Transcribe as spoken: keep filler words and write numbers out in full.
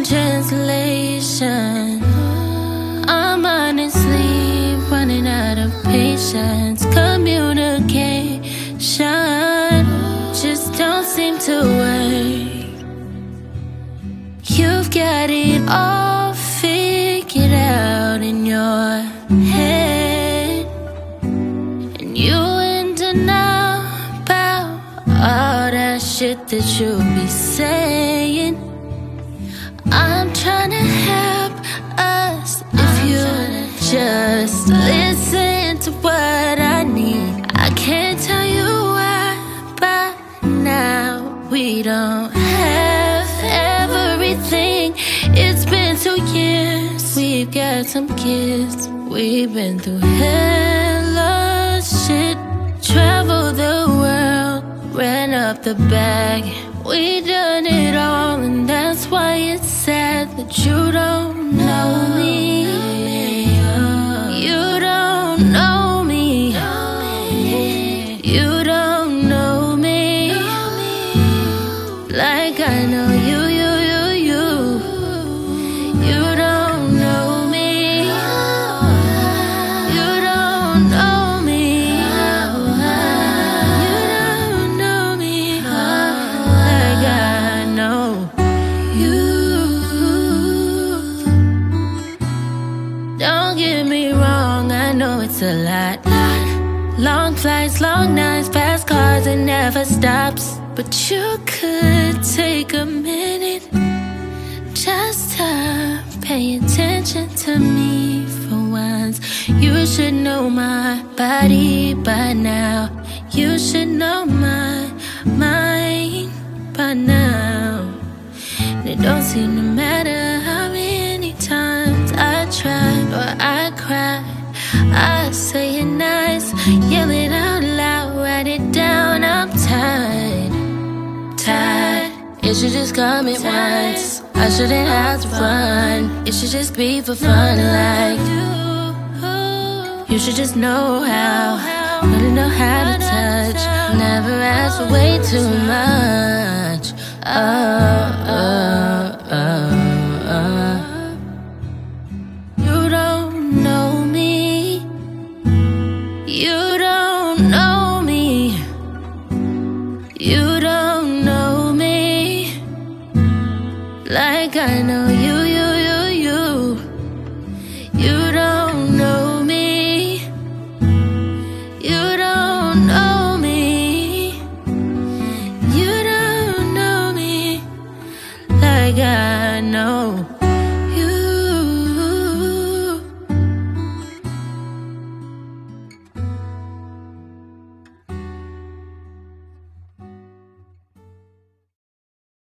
translation. I'm honestly running out of patience. Communication just don't seem to work. You've got it all figured out in your head, and you in denial about all that shit that you be saying. I'm trying to help us if you just listen to what I need. I can't tell you why, but now we don't have everything. It's been two years, we've got some kids. We've been through hella shit, traveled the world, ran up the bag. We done it all, and that's why it's sad that you don't know me. You don't know me. You don't know me like I know you, you, you, you. You don't know me. You don't know me. You don't know me like I know you. Don't get me wrong, I know it's a lot. Long flights, long nights, fast cars, it never stops. But you could take a minute just to pay attention to me for once. You should know my body by now. You should know my mind by now. And it don't seem to matter how many times I tried or I cried. I say it nice, yell it out loud, write it down. I'm tired, tired. It should just come at once. I shouldn't have to run. It should just be for fun, like you should just know how, really know how to touch. Never ask for way too much. Oh, oh, oh, oh. You don't know me. You don't know me. You don't know me like I know you, you, you, you. You don't know me. You don't know me. You don't know me like I know.